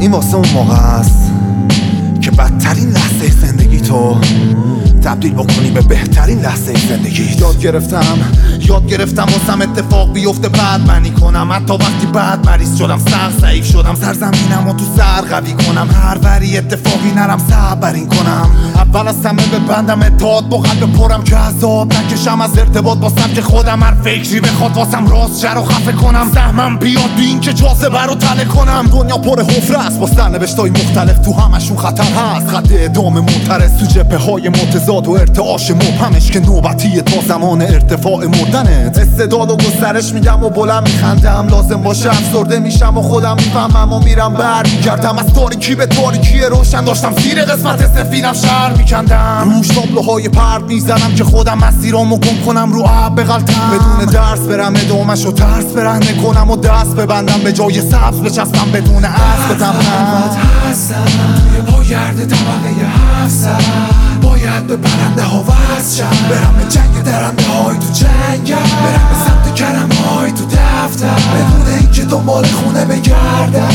این واسه اون موقع است که بدترین لحظه زندگی تو تبدیل بکنی به بهترین لحظه زندگی. یاد گرفتم واسم اتفاق بیفته بعد منی کنم، حتی وقتی بعد مریض شدم ضعیف شدم، سرزمینم و تو سر قوی کنم، هر وری اتفاقی نرم صبرین کنم، اول از همه ببندم اتحاد با قلب پرم که عذاب نکشم از ارتباط با سبک خودم، هر فکری بخواد واسم راست شر و خفه کنم، سهمم بیاد بی این که جاذبه رو تله کنم. دنیا پر حفره است با سرنوشتای مختلف، تو همشون خطر هست، خط اعدام معترض تو جبهه‌های متضاد و ارتعاش مبهمش که نوبتیه تا زمان ارتفاع مردنت. استعداد و گسترش میدم و بلند میخندم، لازم باشه افسرده میشم و خودم میفهمم و میرم برمیگردم از تاریکی به تاریکی روشن، داشتم زیر قسمت سفیدم شهر میکندم، روش تابلوهای پرد میزنم که خودم مسیرامو گم کنم رو آب بغلطم، بدون درس برم ادامه‌شو ترس برهنه کنم و دست ببندم به جای سبز بچسبم بدون اسب تمام توی پاگرد طبقه 700 باید به پرنده ها وصل شم، برم به جنگ درنده های تو جنگم، برم به سمت کرم های تو دفتر بدون اینکه دنبال خونه بگردم.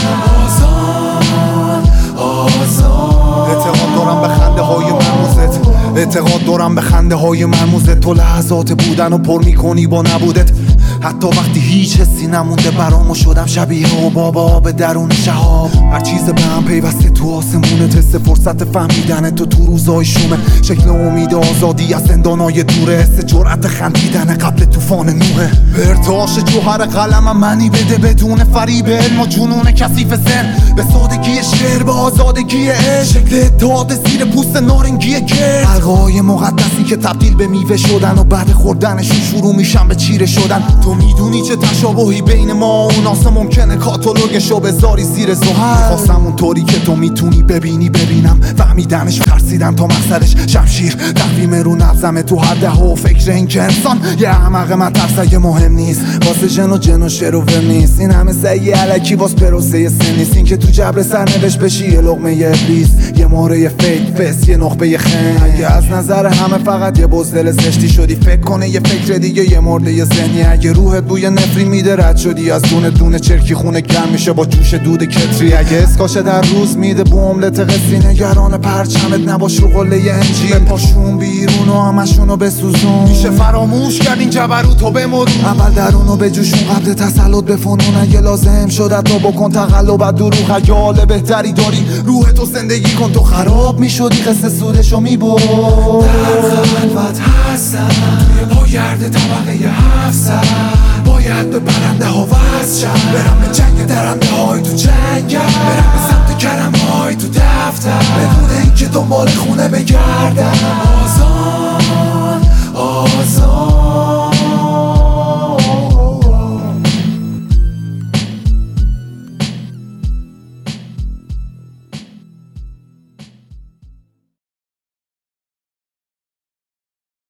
آزاد اعتقاد دارم به خنده های مرموزت، اعتقاد دارم به خنده های مرموزت، تو لحظات بودن و پر میکنی با نبودت، حتی وقتی هیچ حسی نمونده برامو شدم شبیه و بابا به درون شهاب، هر چیز به هم پیوسته تو آسمونه، تست فرصت فهمیدن تو روزای شومه، شکل امید آزادی از زندانای دوره، حس جرأت خندیدن قبل طوفان نوحه، به ارتعاش جوهر قلمم منی بده بدون فریب علم و جنون کثیف ذهن، به سادگی شعر به آزادگی عشق، شکل اتحاد زیر پوست نارنگی گرد، حلقه‌های مقدسی که تبدیل به میوه شدن و بعد خوردنشون شروع میشن به چیره شدن. تو میدونی چه تشابهی بین ما و اوناسه ممکنه کاتالوگشو بذاری زیر زحل، خواستم اونطوری که تو میتونی ببینی ببینم، فهمیدنش ترسیدم تا مقصدش شمشیر تقویم رو نبزمه تو هر ده و فکر این که انسان یه احمق من ترسه مهم نیست، واسه جن و شر و ول نیست، این همه سعی علکی واس پروسه سن نیست، این که تو جبر سرنوشت بشی یه لقمه ابلیس، یه ماره فیک فس، یه نخبه خن، اگه از نظر همه فقط یه بزدل زشتی شدی فکر کنه یه فکر دیگه یه مرده ذهنی، اگه روحت بوی نفری میده رد شدی از دونه دونه چرکی خونه گرم میشه با جوش دود کتری، اگه اسکاشه در روز میده بوملت قصی نگران پرچمت نباش رو قله انجیل، پاشون بیرون و همشونو بسوزون، میشه فراموش کرد این جبروتو بمرون، اول درونو بجوشون قبل تسلط بفنون، اگه لازم شد تو بکن تقلب دروغ، اگه حال بهتری داری روح تو زندگی کن، تو خراب میشدی قصه سودشو میبرد، در خلوت هستم توی پاگرد طبقه 700 باید به پرنده ها وصل شم، برم به جنگ درنده های تو جنگم، برم به سمت کرم های تو دفتر بدون اینکه دنبال خونه بگردم. آزاد